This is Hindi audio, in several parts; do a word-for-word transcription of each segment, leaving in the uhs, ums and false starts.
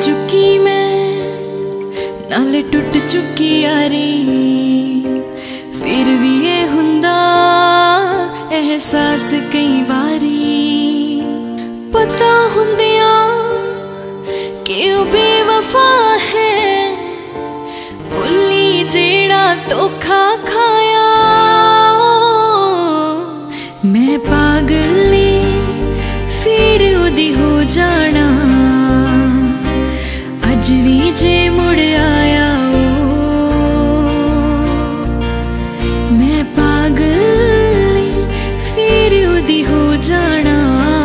चुकी मैं नाले टुट चुकी यारी, फिर भी ये हुंदा एहसास कई बारी। पता हुंदिया कि ओ बेवफा है, भुल्ली जेड़ा धोखा खाया। मैं पागली फिर उदी हो जाना, अज भी जे मुड़ आया ओ। मैं पागली फिर उदी हो जाना,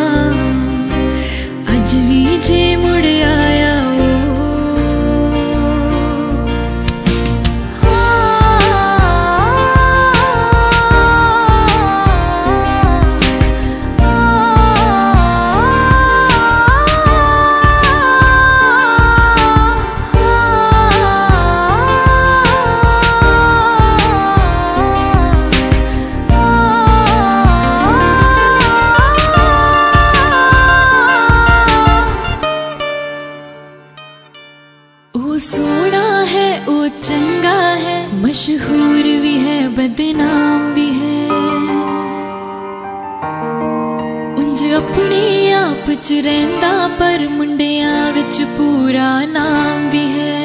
अज भी जे मुड़ आया ओ। ओ सोना है, ओ चंगा है, मशहूर भी है, बदनाम भी है। उंज अपने आप च रहिंदा, पर मुंडियां विच पूरा नाम भी है।